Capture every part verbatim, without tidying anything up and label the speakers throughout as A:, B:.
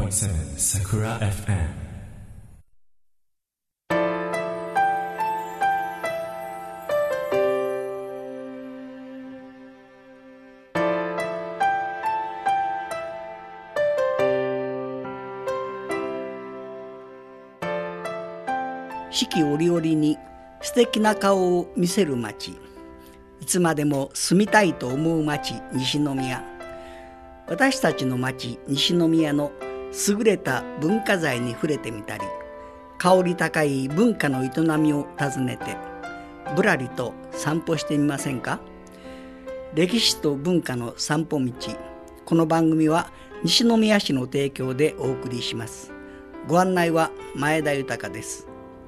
A: ーセブン Sakura エフエム。
B: 四季折々に素敵な顔を見せる町、いつまでも住みたいと思う町西宮。私たちの町西宮の優れた文化財に触れてみたり、香り高い文化の営みを訪ねてぶらりと散歩してみませんか。歴史と文化の散歩道。この番組は西宮市の提供でお送りします。ご案内は前田豊です。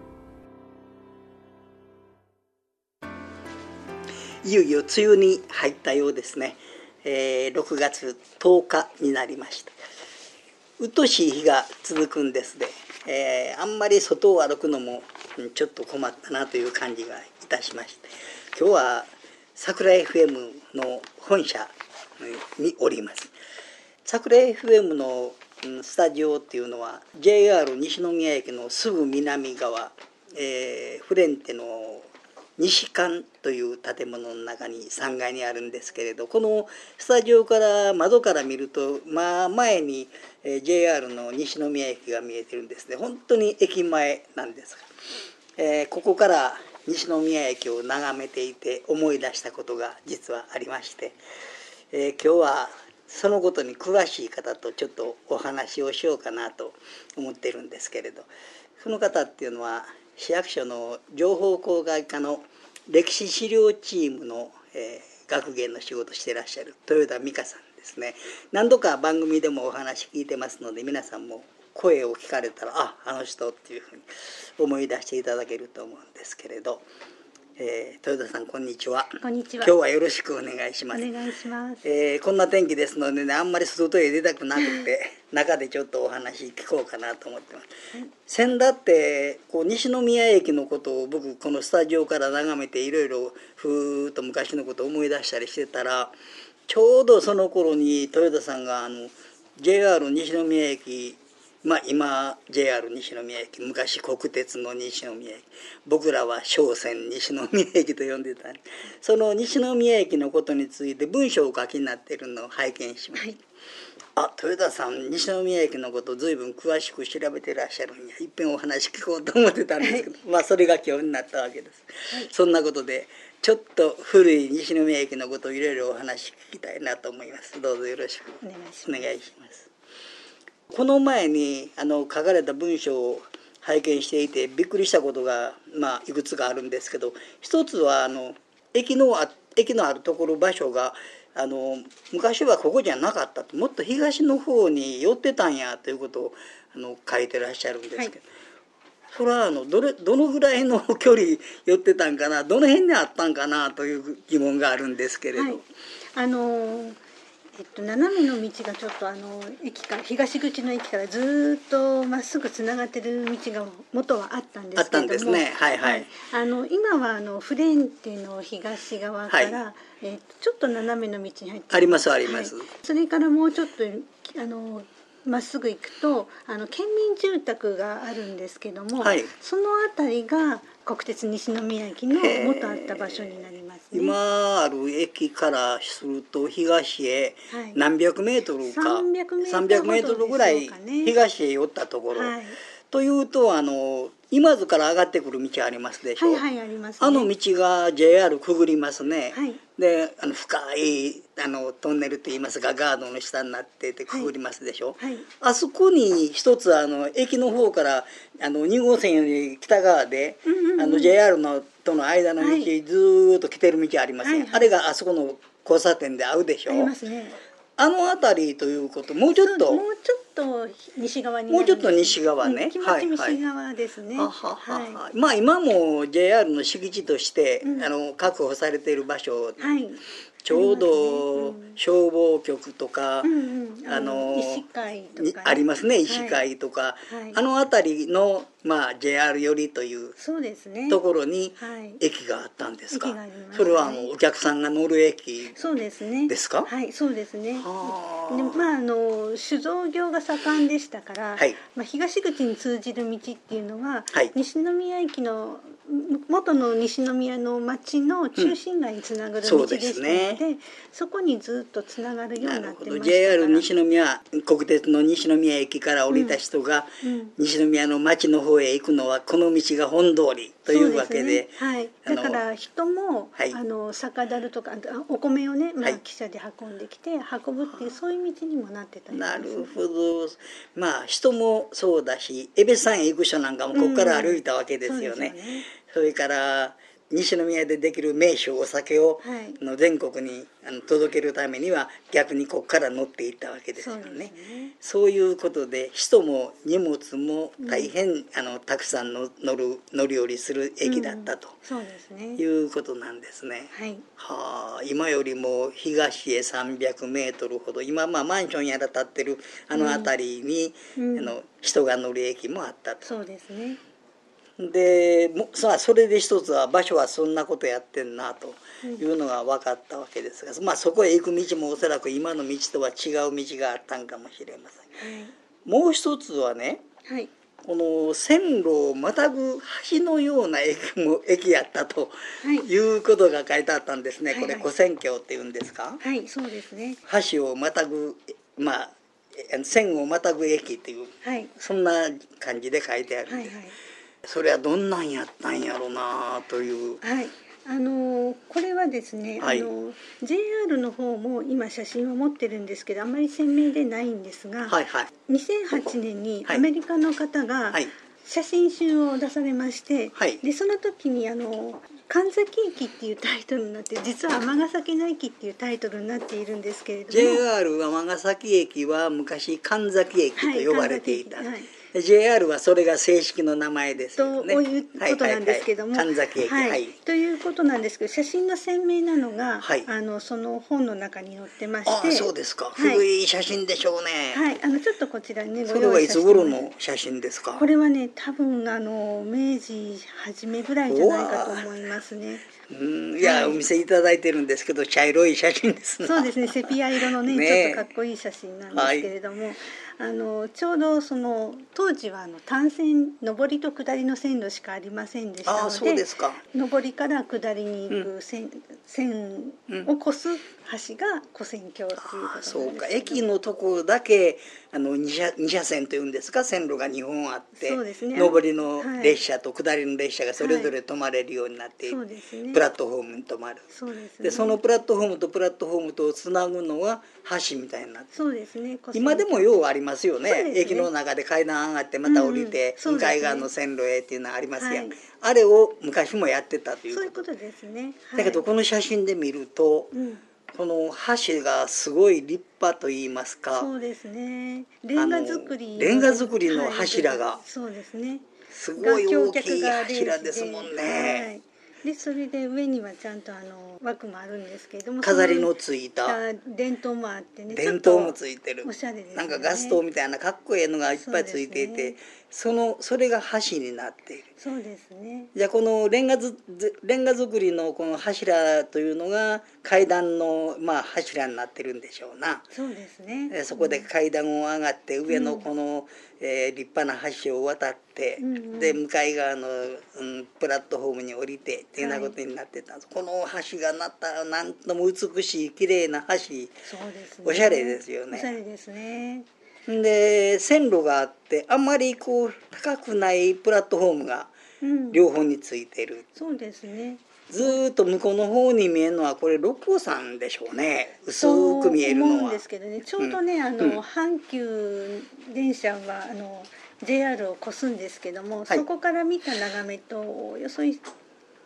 B: いよいよ梅雨に入ったようですね。えー、ろくがつとおかになりました。うっとしい日が続くんですで、えー、あんまり外を歩くのもちょっと困ったなという感じがいたしまして、今日は桜 エフエム の本社におります。桜 エフエム のスタジオっていうのは ジェイアール 西宮駅のすぐ南側、えー、フレンテの西館という建物の中にさんがいにあるんですけれど、このスタジオから窓から見ると、まあ、前に ジェイアール の西宮駅が見えてるんですね。本当に駅前なんですが、えー、ここから西宮駅を眺めていて思い出したことが実はありまして、えー、今日はそのことに詳しい方とちょっとお話をしようかなと思ってるんですけれど、その方っていうのは市役所の情報公開課の歴史資料チームの、えー、学芸の仕事をしていらっしゃる豊田美香さんですね。何度か番組でもお話聞いてますので、皆さんも声を聞かれたら、あ、あの人っていうふうに思い出していただけると思うんですけれど、えー、豊田さんこんにちは。
C: こんにちは。
B: 今日はよろしくお願いします。
C: お願いします。
B: えー、こんな天気ですのでね、あんまり外へ出たくなくて中でちょっとお話聞こうかなと思ってます。はい、先だってこう西宮駅のことを僕このスタジオから眺めていろいろふーっと昔のことを思い出したりしてたら、ちょうどその頃に豊田さんがあの ジェイアール 西宮駅、まあ、今 ジェイアール 西宮駅、昔国鉄の西宮駅、僕らは商船西宮駅と呼んでた、その西宮駅のことについて文章をお書きになっているのを拝見しました。はい、あ、豊田さん西宮駅のことを随分詳しく調べてらっしゃるんや、いっぺんお話聞こうと思ってたんですけど、はい、まあそれが今日になったわけです。はい、そんなことでちょっと古い西宮駅のことをいろいろお話聞きたいなと思います。どうぞよろしくお願いします。この前にあの書かれた文章を拝見していてびっくりしたことが、まあ、いくつかあるんですけど、一つはあの 駅のあ、駅のあるところ場所があの昔はここじゃなかったと、もっと東の方に寄ってたんやということをあの書いてらっしゃるんですけど、はい、それはあの どれどのぐらいの距離寄ってたんかな、どの辺にあったんかなという疑問があるんですけれど。はい、
C: あのーえっと、斜めの道がちょっとあの駅から東口の駅からずっとまっすぐつながってる道が元はあったんですけれども、あったんですね。はいはい。はい、あの今はあのフレンテの東側から、はい、えっと、ちょっと斜めの道に入って
B: ありますあります。はい、
C: それからもうちょっとあのまっすぐ行くとあの県民住宅があるんですけども、はい、その辺りが国鉄西宮駅の元あった場所になりますね。
B: 今ある駅からすると東へ何百メートルか、
C: はい、さんびゃくメ
B: ートルぐらい東へ寄ったところ、はい、というとあの今津から上がってくる道ありますでしょ。
C: はいはい、ありますね。
B: あの道が ジェイアール くぐりますね。はい、であの深いあのトンネルといいますかガードの下になっててくぐりますでしょ。はいはい、あそこに一つあの駅の方からあのに号線より北側で、うんうんうん、あの ジェイアール のとの間の道、はい、ずっと来てる道ありますね。はいはい、あれがあそこの交差点で合うでしょ。
C: ありますね。
B: あの辺りということもうちょっと
C: もうちょっと西側に
B: もうちょっと西側ね、
C: 気持ち西側ですね。
B: まあ今も ジェイアール の敷地として 、うん、あの確保されている場所、はい、ちょうど消防局とか、
C: うんうん、あの医師会とか、ね、
B: ありますね、医師会とか、はい、あの辺りのまあ ジェイアール 寄りという
C: そうですね
B: ところに
C: はい、
B: 駅があったんですか。
C: 駅がありますね。
B: それはあのお客さんが乗る駅
C: そうですね
B: ですか。
C: はい、そうですね。
B: はあ
C: でまああの酒造業が盛んでしたから、
B: はい
C: まあ、東口に通じる道っていうのは、
B: はい
C: 西宮駅の元の西宮の町の中心街につながる道でしたので、
B: うんそうですね、
C: そこにずっとつながるようになってましたから。
B: ジェイアール 西宮国鉄の西宮駅から降りた人が、
C: うんうん
B: 西宮の町の方へ行くのはこの道が本通りというわけで、
C: そうですねはい、
B: あの
C: だから人も、
B: はい、
C: あの酒樽とかお米をね、まあ、
B: はい
C: 汽車で運んできて運ぶっていうそういう道にもなってたりします。
B: なるほど。まあ人もそうだし江別山へ行く人なんかもここから歩いたわけですよね。うん、そ, ねそれから西宮でできる名酒お酒を、はい、の全国にあの届けるためには逆にここから乗っていったわけですよ ね, そうですね。そういうことで人も荷物も大変、うん、あのたくさんの乗る乗り降りする駅だったと、うんそうですね、いうことなんですね。はい、はあ、今よりも東へさんびゃくメートルほど今、まあ、マンションやら建ってるあの辺りに、うん、あの人が乗る駅もあったと。
C: そうですね。
B: でもさあそれで一つは場所はそんなことやってんなというのが分かったわけですが、まあ、そこへ行く道もおそらく今の道とは違う道があったんかもしれません、はい、もう一つはね、はい、この線路をまたぐ橋のような駅も駅やったということが書いてあったんですね、はい、これ跨線橋っていうんですか。
C: はい、そうですね。
B: 橋をまたぐ、まあ、線をまたぐ駅っていう、はい、そんな感じで書いてあるんです、はいはい、それはどんなんやったんやろうなという、はい、
C: あのこれはですね、はい、あの ジェイアール の方も今写真を持ってるんですけどあんまり鮮明でないんですが、はいはい、にせんはちねんにアメリカの方が写真集を出されまして、はい、でその時にあの神崎駅っていうタイトルになって実は尼崎の駅っていうタイトルになっているんですけれども
B: ジェイアール 尼崎駅は昔神崎駅と呼ばれていた、はいはいジェイアール はそれが正式の名前ですよね。
C: ということなんですけども、
B: 神崎駅、
C: はいはい、ということなんですけど写真の鮮明なのが、はい、あのその本の中に載ってまして、
B: あそうですか、はい、古い写真でしょうね。
C: はい、あのちょっとこちらにね
B: ご用意させてもらいます。それはいつ頃の写真ですか。
C: これはね多分あの明治初めぐらいじゃないかと思いますね。
B: うんいや、はい、お見せいただいてるんですけど茶色い写真ですね。
C: そうですねセピア色のねねちょっとかっこいい写真なんですけれども、はい、あのちょうどその当時はあの単線上りと下りの線路しかありませんでしたので、あそうですか。上りから下りに行く線、うん、線を越す橋が跨線橋ということなんですけど、
B: そうか駅のところだけあの 2, 車2車線というんですか線路がにほんあって、そうですね、上りの列車と下りの列車がそれぞれ止まれるようになっている、はいそうですね、プラットフォームに止まる。そうですね、でそのプラットフォームとプラットフォームとをつなぐのは橋みたいになって、
C: そうですね、
B: 今でもようありますよ ね, ね駅の中で階段上がってまた降りて、うんうん、向かい側の線路へっていうのはありますやん、はい、あれを昔もやってたということ。
C: そういうことですね、はい、
B: だけどこの写真で見ると、うんこの橋がすごい立派と言いますか、
C: そうですね、レンガ造り
B: レンガ造りの柱が、
C: はい、そうですね、
B: すごい大きい柱ですもんね、
C: はいでそれで上にはちゃんとあの枠もあるんですけれども
B: 飾りのついた
C: 電灯もあってね
B: 電灯もついてる
C: おしゃれですね、
B: なんかガス灯みたいなかっこいいのがいっぱいついていて そ,、ね、そのそれが橋になっている。
C: そうですね。
B: じゃあこのレンガずレンガ造りのこの柱というのが階段のまあ柱になってるんでしょうな。
C: そうですね。
B: そこで階段を上がって上のこの、うんえー、立派な橋を渡って、うんうん、で向かい側の、うん、プラットフォームに降りてっていうようなことになってたんです、はい、この橋がなったなんとも美しい綺麗な橋。そうですね、おしゃれですよね。
C: おしゃれですね。
B: で線路があってあんまりこう高くないプラットフォームが両方についてる、うん、
C: そうですね。
B: ずっと向こうの方に見えるのはこれ六甲山でしょうね。薄く見えるのは。
C: そう思うんですけどね。ちょうどね、うん、あの、うん、阪急電車はあの ジェイアール を越すんですけども、はい、そこから見た眺めとおよそ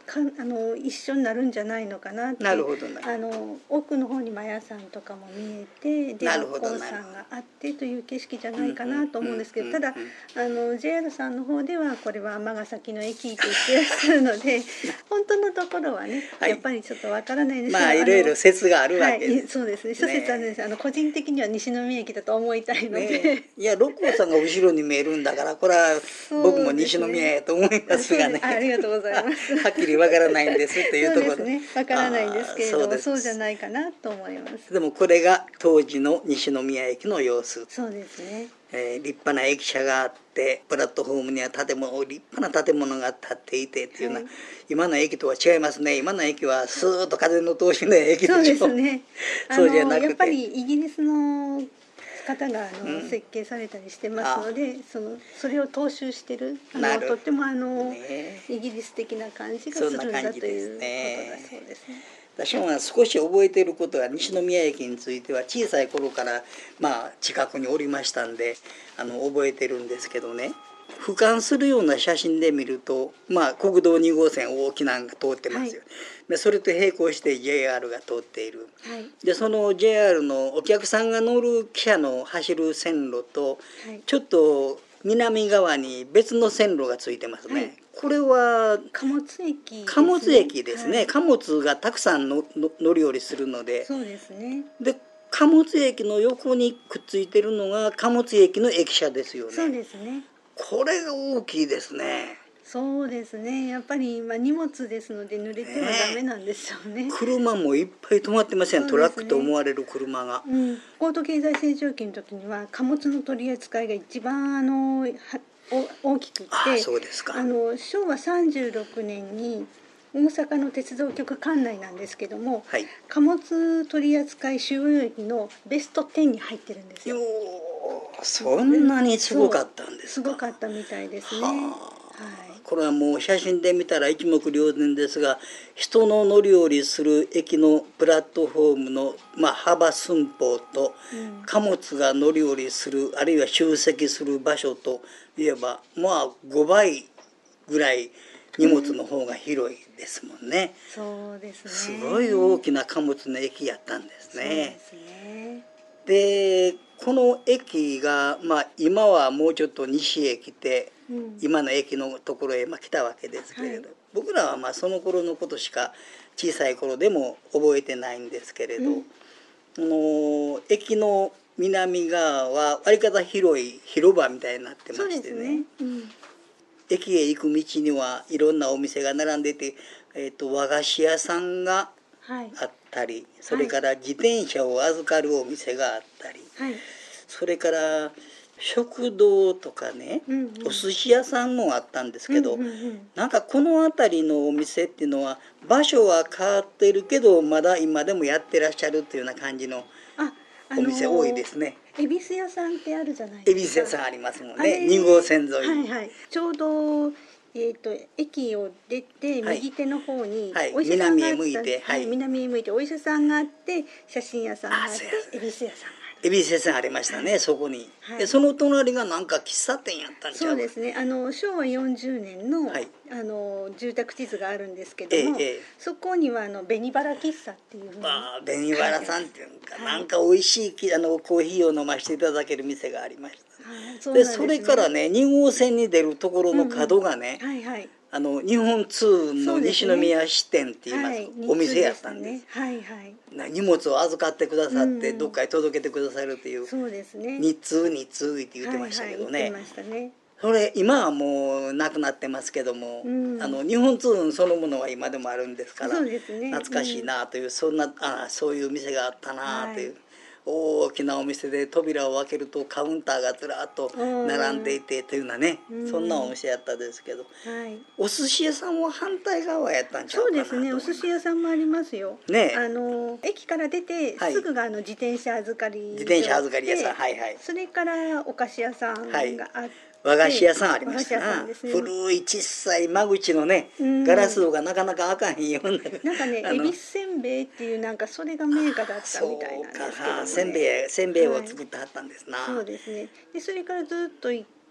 C: かあの一緒になるんじゃないのかなって。
B: なるほどね。
C: あの奥の方にマヤさんとかも見えて、で六甲山があってという景色じゃないかなと思うんですけど、ただあの ジェイアール さんの方ではこれは尼崎の駅って言ってらっしゃるので本当のところはね、はい、やっぱりちょっとわからないんですけど、
B: まあいろいろ説があるわけです、
C: はい、そうですね、諸説あるんです。あの個人的には西宮駅だと思いたいので、
B: ね、いや六甲山が後ろに見えるんだからこれは僕も西宮やと思いますがね。
C: ありがとうございます。
B: はっきりわからないんですっていうところで、
C: そうですね、わからないんですけれども、そう、そうじゃないかなと思います。
B: でもこれが当時の西宮駅の様子。
C: そうですね、
B: えー、立派な駅舎があって、プラットフォームには建物立派な建物が建っていてっていうのは、はい、今の駅とは違いますね。今の駅はスーッと風の通しの駅でしょ。そうですね。
C: そうじゃなくて、やっぱりイギリスの方があの、うん、設計されたりしてますので、そのそれを踏襲してる、あのとってもあの、ね、イギリス的な感じがするんだということだそうですね。
B: 私も少し覚えていることは、西宮駅については小さい頃から、まあ、近くにおりましたんであの覚えてるんですけどね、俯瞰するような写真で見ると、まあ、国道に号線大きなのが通ってますよ、はい、でそれと並行して ジェイアール が通っている、はい、でその ジェイアール のお客さんが乗る汽車の走る線路と、はい、ちょっと南側に別の線路がついてますね、はい、これは
C: 貨物駅ですね。
B: 貨物駅ですね、はい、貨物がたくさんのの乗り降りするので、
C: そうですね。
B: で貨物駅の横にくっついてるのが貨物駅の駅舎ですよね。
C: そうですね。
B: これが大きいですね。
C: そうですね、やっぱり今荷物ですので濡れてはダメなんですよね。
B: 車もいっぱい止まってません、ね、トラックと思われる車が、
C: うん、高度経済成長期の時には貨物の取り扱いが一番あのは大きくて、
B: あ、そうですか。
C: あのしょうわさんじゅうろくねんに大阪の鉄道局管内なんですけども、はい、貨物取扱い主要駅のベストじゅうに入ってるんですよ。
B: そんなにすごかったんですか。
C: すごかったみたいですね。は
B: あ、はい、これはもう写真で見たら一目瞭然ですが、人の乗り降りする駅のプラットフォームの、まあ、幅寸法と、うん、貨物が乗り降りするあるいは集積する場所といえば、まあごばいぐらい荷物の方が広いですもんね、
C: うん、そうですね。
B: すごい大きな貨物の駅やったんですね。
C: そうですね。
B: でこの駅が、まあ、今はもうちょっと西へ来て、うん、今の駅のところへまあ来たわけですけれど、はい、僕らはまあその頃のことしか小さい頃でも覚えてないんですけれど、うん、の駅の南側は割り方広い広場みたいになってましてね、うん、駅へ行く道にはいろんなお店が並んでて、えーと、和菓子屋さんがあったり、はい、それから自転車を預かるお店があったり、はい、それから食堂とかね、うんうん、お寿司屋さんもあったんですけど、うんうんうん、なんかこの辺りのお店っていうのは場所は変わってるけどまだ今でもやってらっしゃるっていうような感じのお店多いですね。
C: 恵比寿屋さんってあるじゃないですか。
B: 恵比寿屋さんありますもんね、に号線沿いに、
C: はいはい、ちょうどえー、と駅を出て右手の方にお医者さんがあった、はいはい、南へ向いて、はい、南へ向いてお医者さんがあって写真屋さんがあって恵比寿屋さんがあって
B: 恵比寿屋さんありましたね、はい、そこに、はい、でその隣がなんか喫茶店やったんちゃうか。
C: そうですね、あのしょうわよんじゅうねん の,、はい、あの住宅地図があるんですけども、ええ、そこにはあの紅バラ喫茶っていうふうに、
B: まあ、紅バラさんっていうか、はい、なんか美味しいあのコーヒーを飲ませていただける店がありました。はい、 そ, で、ね、それからねに号線に出るところの角がね、うんうん、はいはい、あの日本通の西宮支店って言います、はい、お店やったんです、ね、はいはい、荷物を預かってくださって、うん、どっかへ届けてくださるっていう、
C: そうですね、
B: 日通日通って言ってましたけどね、
C: はいはい、言ってましたね。
B: それ今はもうなくなってますけども、うん、あの日本通そのものは今でもあるんですから、そうですね、懐かしいなという、うん、そんなあそういう店があったなという、はい、大きなお店で扉を開けるとカウンターがずらっと並んでいてというようなね、うん、そんなお店やったですけど、はい、お寿司屋さんは反対側やったんちゃうかなと。
C: そうですね、お寿司屋さんもありますよ、ね、あの駅から出てすぐがあの自転車預かり、
B: 自転車預かり屋さん、はいはい、
C: それからお菓子屋さんがあって、はい、
B: 和菓子屋さんありましたな、ね、古い小さい間口のね、うん、ガラス戸がなかなか開かへんような、
C: なんかね恵比寿せんべいっていうなんかそれが銘菓だったみたいなんですけど、ね、
B: せんべいせんべいを作ってはったんですな、
C: はい、そうですね。でそれからずっと行っ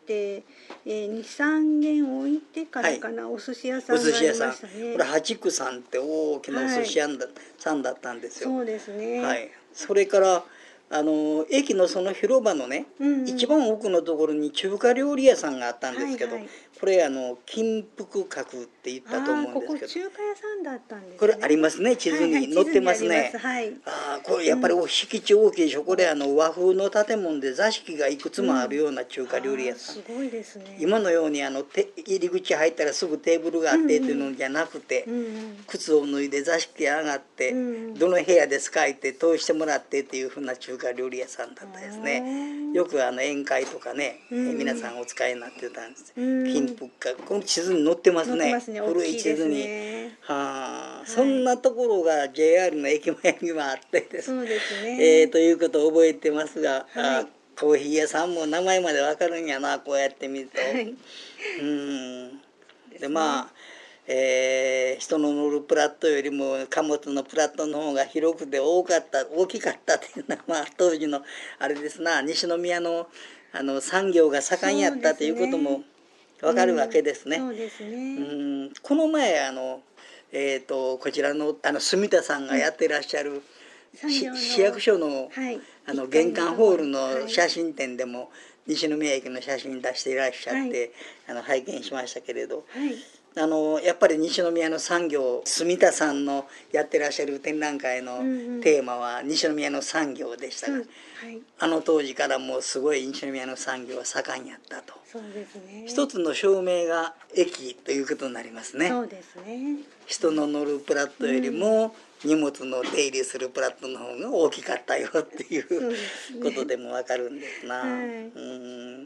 C: て、えー、にさんげん置いてからかな、はい、お寿司屋さんがありましたね。
B: これ八九さんって大きなお寿司屋さんだったんですよ。
C: はい、そうですね、
B: はい、それからあの駅のその広場のね、うんうん、一番奥のところに中華料理屋さんがあったんですけど、はいはい、これあの金福閣って言ったと思うんですけど、
C: ここ中華屋さんだったんですね。
B: これありますね、地図に載ってますね。
C: はい、
B: ああ、これやっぱり敷地大きいでしょ、うん、これあの和風の建物で座敷がいくつもあるような中華料理屋さん、
C: うん、すごいですね。
B: 今のようにあのて入り口入ったらすぐテーブルがあってっていうのじゃなくて、うんうん、靴を脱いで座敷へ上がって、うんうん、どの部屋ですかって通してもらってっていうふうな中華料理屋さんだったですね。よくあの宴会とかね、うん、皆さんお使いになってたんです、うん、金福閣、この地図に載ってますね、
C: ね、
B: 古い地図に、はあ、はい、そんなところが ジェイアール の駅前にはあってですね、そうですね、えー、ということを覚えてますが、はい、コーヒー屋さんも名前まで分かるんやな、こうやって見ると、はい、うんでまあ、えー、人の乗るプラットよりも貨物のプラットの方が広くて多かった大きかったっていうのは、まあ、当時のあれですな、西宮の、あの産業が盛んやったということも分かるわけですね。
C: そうですね、
B: うん、この前あの、えー、とこちらの、あの住田さんがやってらっしゃる、うん、市役所の、はい、あの玄関ホールの写真展でも、はい、西宮駅の写真出していらっしゃって、はい、あの拝見しましたけれど、はい、あのやっぱり西宮の産業、住田さんのやってらっしゃる展覧会のテーマは西宮の産業でしたが、うんうん、はい、あの当時からもうすごい西宮の産業は盛んやったと。
C: そうですね、
B: 一つの証明が駅ということになりますね。
C: そうですね、
B: 人の乗るプラットよりも荷物の出入りするプラットの方が大きかったよっていうことでも分かるんですな、はい、うん、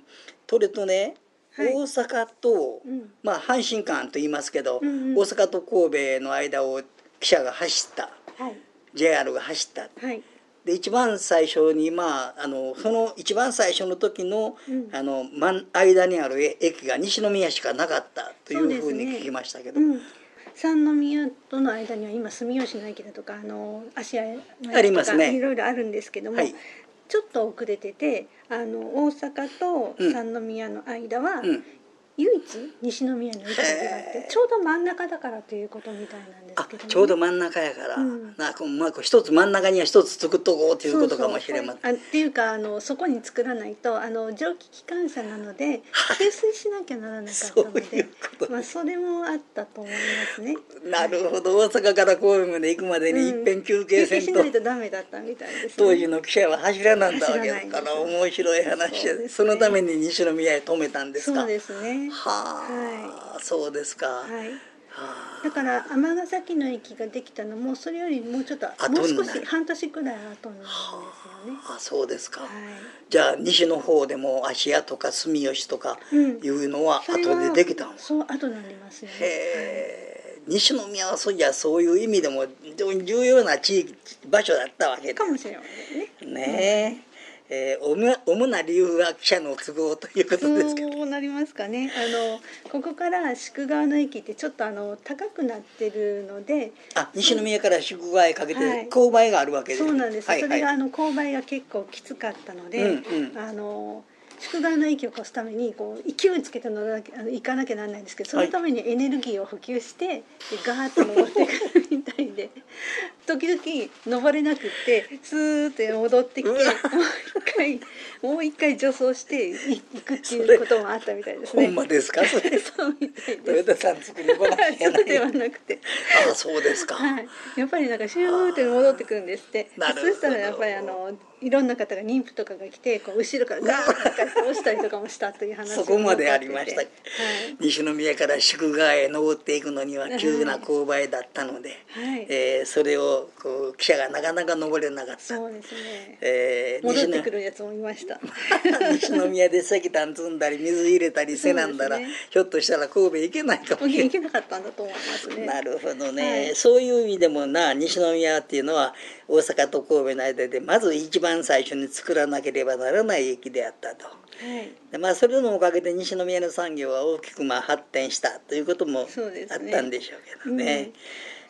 B: それとね、はい、大阪と、うん、まあ阪神間と言いますけど、うんうん、大阪と神戸の間を汽車が走った、はい、ジェイアール が走った、はい、で一番最初に、まあ、あのその一番最初の時の、うん、あの真間にある駅が西宮しかなかったというふうに聞きましたけど、
C: うん、三宮との間には今住吉の駅だとかあの芦屋の駅とか
B: ありますね、
C: いろいろあるんですけども、はい、ちょっと遅れてて、あの大阪と三宮の間は、うんうん、唯一西宮の駅があってちょうど真ん中だからということみたいなんですけど、ね、
B: ちょうど真ん中やから、うん、なこうまく一つ真ん中には一つ作っとこうということかもしれません。
C: そうそう、あっていうかあのそこに作らないとあの蒸気機関車なので給水しなきゃならなかったのでそういうこと、まあ、それもあったと思いますね。
B: なるほど、大阪から神戸まで行くまでに一遍休憩せんと、
C: うん、休憩しないとダメだったみたいですね。
B: 当時の汽車は走らなんだわけだから面白い話で、ね、そのために西宮へ止めたんですか。
C: そうですね、
B: はあ、はい、そうですか、
C: はい、はあ、だから尼崎の駅ができたのもそれよりもうちょっともう少し半年くらい後なんですよね。
B: はあ、あ、そうですか、はい、じゃあ西の方でも芦屋とか住吉とかいうのは後でできたの、うん、
C: そう後になりますよね。
B: へえ、はい、西宮はそうじゃそういう意味でも非常に重要な地域場所だったわけです
C: かもしれないね。
B: ねえ、えー、主な理由は汽車の都合ということですけど、
C: そうなりますかね。あのここから宿川の駅ってちょっとあの高くなってるので、
B: あ、西宮から宿川へかけて勾配があるわけです、
C: はい、そうなんです、はいはい、それがあの勾配が結構きつかったので、うんうん、あの宿川の駅を越すためにこう勢いつけて乗らなきゃあの行かなきゃならないんですけど、そのためにエネルギーを補給して、はい、ガーッと登ってくるみたいで時々登れなくってスーッて戻ってきてもう一回もう一回助走して行くっていうこともあったみたいですね。
B: ほんまですかそれ
C: そうみたいです。
B: 豊田さん作り話じゃない
C: そうではなくて
B: ああそうですか、
C: はい、やっぱりなんかシューって戻ってくるんですって。そしたらやっぱりあのいろんな方が妊婦とかが来てこう後ろからガーッと押したりとかもしたという話
B: そこまでありました、はい、西宮から宿川へ登っていくのには急な勾配だったので、はいえー、それをこう汽車がなかなか登れなかった。
C: そうですね、
B: えー、
C: 戻ってくるやつもいました
B: 西宮で石炭積んだり水入れたりせなんだら、ね、ひょっとしたら神戸行けないかもしれない。
C: 行けなかったんだと思いますね。
B: なるほどね、はい、そういう意味でもな西宮っていうのは大阪と神戸の間でまず一番最初に作らなければならない駅であったと、はいでまあ、それのおかげで西宮の産業は大きくまあ発展したということもあったんでしょうけどね。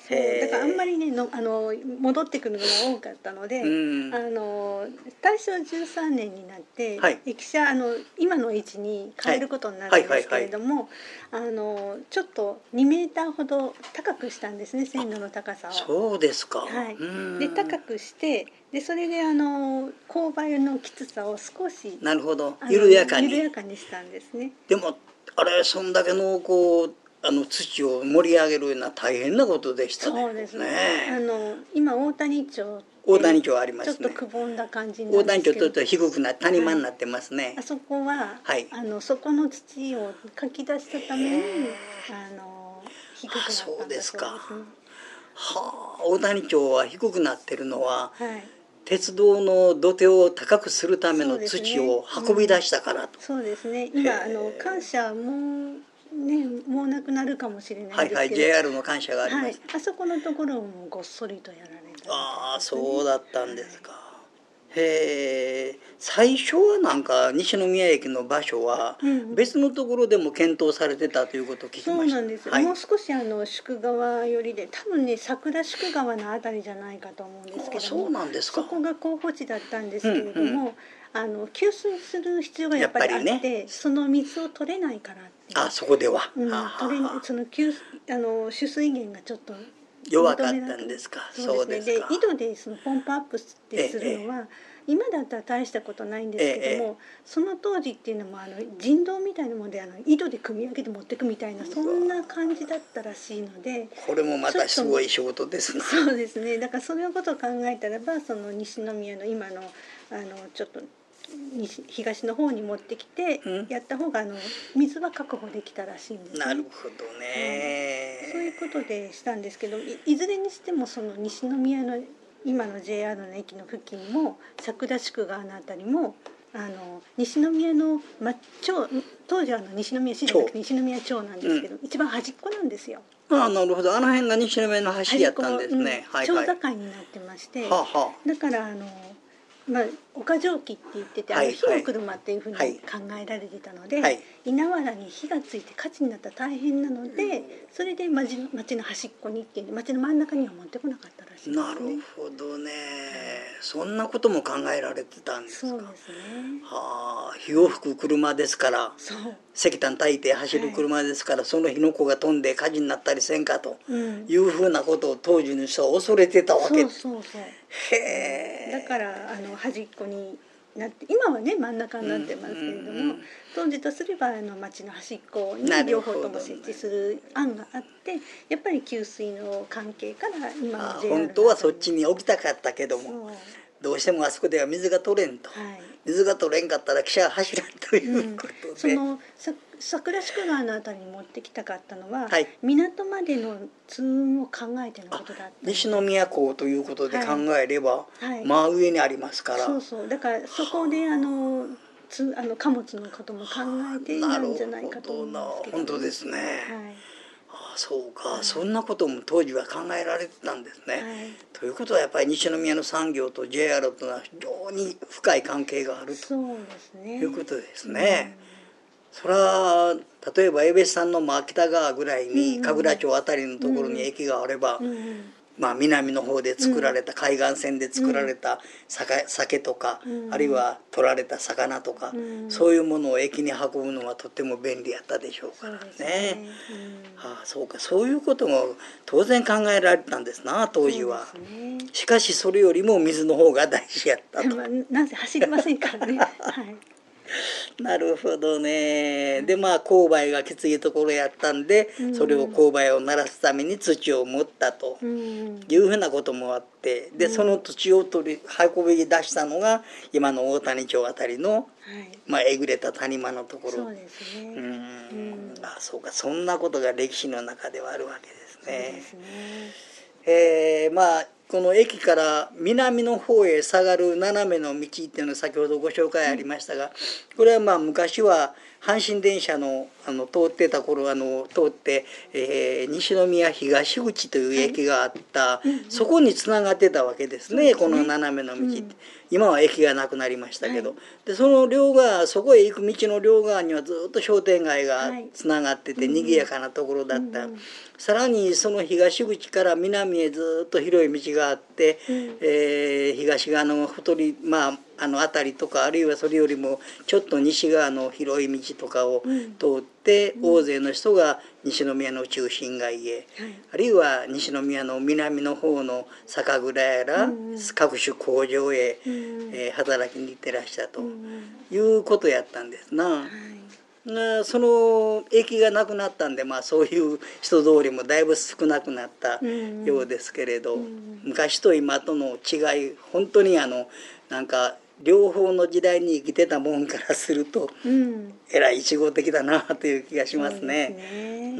C: そうだからあんまりねのあの戻ってくるのが多かったので、うん、あの大正じゅうさんねんになって、はい、駅舎あの今の位置に変えることになるんですけれども、あのちょっとにメーターほど高くしたんですね、線路の高さを。
B: そうですか。
C: はい、で高くしてでそれであの勾配のきつさを少し
B: なるほど緩やかに
C: 緩やかにしたんですね。
B: でもあれそんだけのこうあの土を盛り上げるような大変なことでしたね。
C: そうですね。あの今大谷町
B: 大谷町ありますね。
C: ちょっとくぼんだ感じになるんですけど。
B: 大谷町ちょっと低くな谷間になってますね。はい、
C: あそこは、はい、あのそこの土をかき出したためにあの低くなったんだそうですね。そうですか。
B: はあ、大谷町は低くなってるのは、はい、鉄道の土手を高くするための土を運び出したからと。
C: そうですね。うん、今あの感謝もね、もうなくなるかもしれないですけど、
B: はいはい、ジェイアール の感謝があります、はい、
C: あそこのところもごっそりとやられた、ね、
B: ああそうだったんですか、はい、へえ。最初はなんか西宮駅の場所は別のところでも検討されてたということを聞きました、うんうん、
C: そうなんです、はい、もう少しあの宿川寄りで多分ね桜宿川のあたりじゃないかと思うんですけども、
B: そうなんですか。
C: そこが候補地だったんですけれども、うんうん、あの給水する必要がやっぱりあって、ね、その水を取れないからって
B: あそこでは、
C: うん、取れその給あの取水源がちょっと
B: 弱かったんですか。
C: そうですね。で井戸でそのポンプアップってするのは、ええ、今だったら大したことないんですけども、ええ、その当時っていうのもあの人道みたいなものであの井戸で汲み上げて持ってくみたいなそんな感じだったらしいので、
B: これもまたすごい仕事ですね。
C: そうですね。だからそのことを考えたらばその西宮の今のあのちょっと西東の方に持ってきてやった方があの水は確保できたらしいんですね。
B: なるほどね、
C: うん、そういうことでしたんですけど い, いずれにしてもその西宮の今の ジェイアール の駅の付近も桜宿川のあたりもあの西宮の、ま、町当時はあの西宮市じゃなくて西宮町なんですけど、うん、一番端っこなんですよ。
B: ああなるほど。あの辺が西宮の端やったんですね。
C: うん、町境になってまして、はあはあ、だからあのまあ、岡蒸気って言ってて、はいはい、あの火の車っていうふうに考えられてたので、はい、稲わらに火がついて火事になったら大変なので、それで町の、町の端っこにっていう町の真ん中には持ってこなかったらしいですね。
B: なるほどね、そんなことも考えられてたんですか。
C: そうですね。
B: はあ、火を吹く車ですから、そう石炭焚いて走る車ですから、はい、その火の粉が飛んで火事になったりせんかというふうなことを当時の人は恐れてたわけ。
C: そうそうそう。へえ。だからあの端っこになって今はね真ん中になってますけれども、うんうんうん、当時とすればあの町の端っこに両方とも設置する案があって、やっぱり給水の関係から今の ジェイアール
B: 本当はそっちに置きたかったけどもどうしてもあそこでは水が取れんと、はい、水が取れんかったら汽車が走らんということで、うん、
C: その桜宿川のあたりに持ってきたかったのは、はい、港までの通運を考えてのことだった。
B: 西宮港ということで考えれば、はいはい、真上にありますから、
C: そうそうだからそこであのつあの貨物のことも考えているんじゃないかと思うんですけど、
B: 本当ですね、はい、あそうか、はい、そんなことも当時は考えられてたんですね、はい、ということはやっぱり西宮の産業と ジェイアール というのは非常に深い関係があるということですね。それは例えば江別さんの秋田川ぐらいに神楽町あたりのところに駅があれば、うんうん、まあ、南の方で作られた、うん、海岸線で作られた 酒, 酒とか、うん、あるいは取られた魚とか、うん、そういうものを駅に運ぶのはとても便利やったでしょうからね。そうですね、うん、はあ、そうかそういうことも当然考えられたんですな当時は、ね、しかしそれよりも水の方が大事やったと、
C: まあ、なぜ走りませんからね、はい
B: なるほどね。でまあ勾配がきついところやったんで、うん、それを勾配を慣らすために土を盛ったというふうなこともあって、でその土を取り運び出したのが今の大谷町あたりの、はいまあ、えぐれた谷間のところ。
C: そうですね。うん、
B: あそうかそんなことが歴史の中ではあるわけですね。
C: そうですね。
B: えー、まあこの駅から南の方へ下がる斜めの道っていうのは先ほどご紹介ありましたが、これはまあ昔は阪神電車のあの通ってた頃あの通って、えー、西宮東口という駅があった、はい、そこにつながってたわけですね、この斜めの道って、うん、今は駅がなくなりましたけど、はい、でその両側そこへ行く道の両側にはずっと商店街がつながってて、はい、賑やかなところだった、うん、さらにその東口から南へずっと広い道があって、うん、えー、東側のほとりまああの辺りとかあるいはそれよりもちょっと西側の広い道とかを通って、うん、大勢の人が西宮の中心街へ、うん、あるいは西宮の南の方の酒蔵やら、うん、各種工場へ、うん、えー、働きに行ってらっしゃるということやったんですな。はい、その駅がなくなったんで、まあ、そういう人通りもだいぶ少なくなったようですけれど、うん、昔と今との違い本当にあのなんか両方の時代に生きてたもんからすると、うん、えらい一合的だなという気がしますね。うん、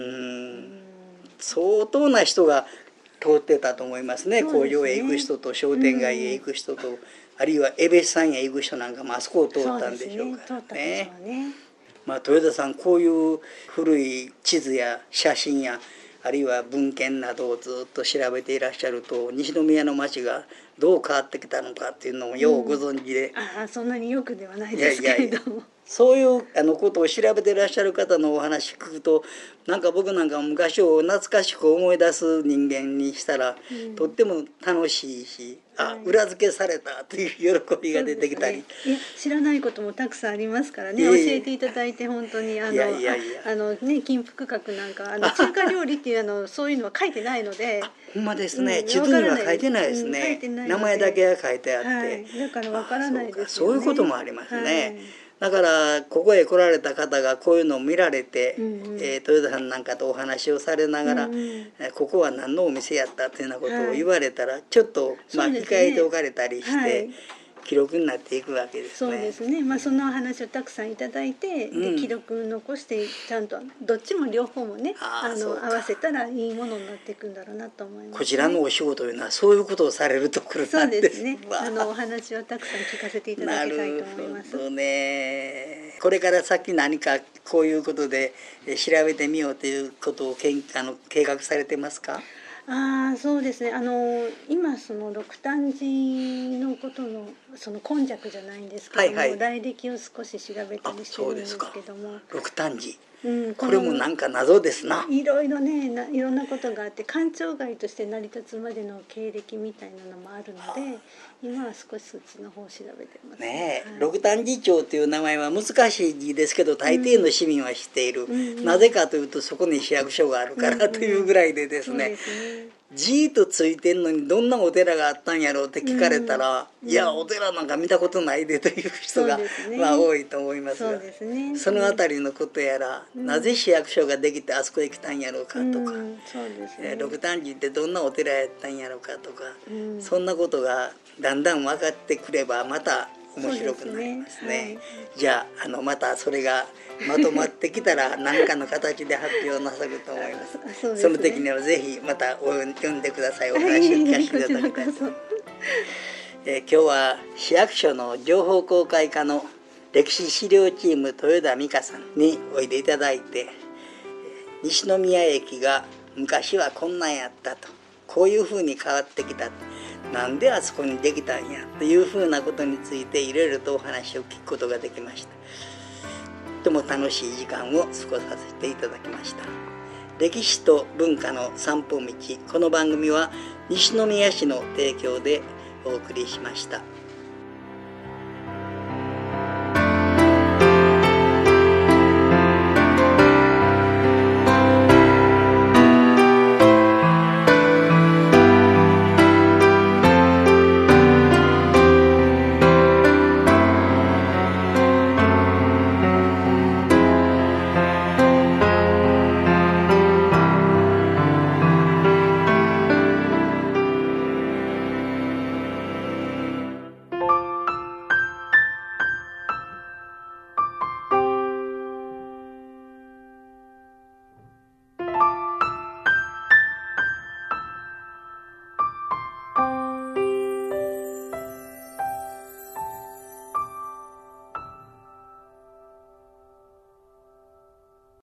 B: 相当な人が通ってたと思いますね。工場へ行く人と商店街へ行く人と、うん、あるいは江別山へ行く人なんかもあそこを通ったんでしょうからね。まあ、豊田さんこういう古い地図や写真やあるいは文献などをずっと調べていらっしゃると西宮の町がどう変わってきたのかっていうのもようご存知で、
C: うん、ああそんなによくではないですけれども、いやいやいや
B: そういうあのことを調べていらっしゃる方のお話聞くとなんか僕なんか昔を懐かしく思い出す人間にしたら、うん、とっても楽しいし、あ、裏付けされたという喜びが出てきたり、
C: ね、いや知らないこともたくさんありますからね、えー、教えていただいて本当にあのいやいやいやあの、ね、金福閣なんかあの中華料理っていうあのそういうのは書いてないので
B: ほんまですね、うん、地図には書いてないですね、うん、名前だけが書いてあって、はい、
C: だからわからないですよね。
B: そういうこともありますね、はい、だからここへ来られた方がこういうのを見られて、うんうんえー、豊田さんなんかとお話をされながら、うんうん、ここは何のお店やったというようなことを言われたら、はい、ちょっと、まあ、控えておかれたりして、はい、記録になっていくわけですね。
C: そうですね、まあ、そのお話をたくさんいただいて、うん、で記録残してちゃんとどっちも両方もねあの合わせたらいいものになっていくんだろうなと思います、ね、
B: こちらのお仕事というのはそういうことをされるところなんです。
C: そうですねあのお話をたくさん聞かせていただきたいと思います。
B: なるほどね。これから先何かこういうことで調べてみようということをけんあの計画されてますか？
C: あそうですねあの今その六丹寺のことのその今昔じゃないんですけども、はいはい、来歴を少し調べたりしてるんですけども
B: 六丹寺、うん、これもなんか謎ですな。
C: いろいろねないろんなことがあって官庁街として成り立つまでの経歴みたいなのもあるので今は少しそっちの方を調べてます
B: ね。はい、六丹寺町という名前は難しいですけど大抵の市民は知っている、うん、なぜかというとそこに市役所があるからというぐらいでですね、じーっとついてんのにどんなお寺があったんやろうって聞かれたら、うん、いやお寺なんか見たことないでという人が、ねまあ、多いと思いますが、そうですね、そのあたりのことやら、うん、なぜ市役所ができてあそこへ来たんやろうかとか、うんそうですね、六丹寺ってどんなお寺やったんやろうかとか、うん、そんなことがだんだん分かってくればまた面白くなりますね。すねはい、じゃあ、あのまたそれがまとまってきたら何かの形で発表なさると思います。そ, う、ね、その時にはぜひまたお読んでください。お話を聞かせていただきたいと、えー、今日は市役所の情報公開課の歴史資料チーム豊田美香さんにおいでいただいて、西宮駅が昔はこんなんやったと、こういうふうに変わってきた、なんであそこにできたんやというふうなことについていろいろとお話を聞くことができました。とても楽しい時間を過ごさせていただきました。歴史と文化の散歩道、この番組は西宮市の提供でお送りしました。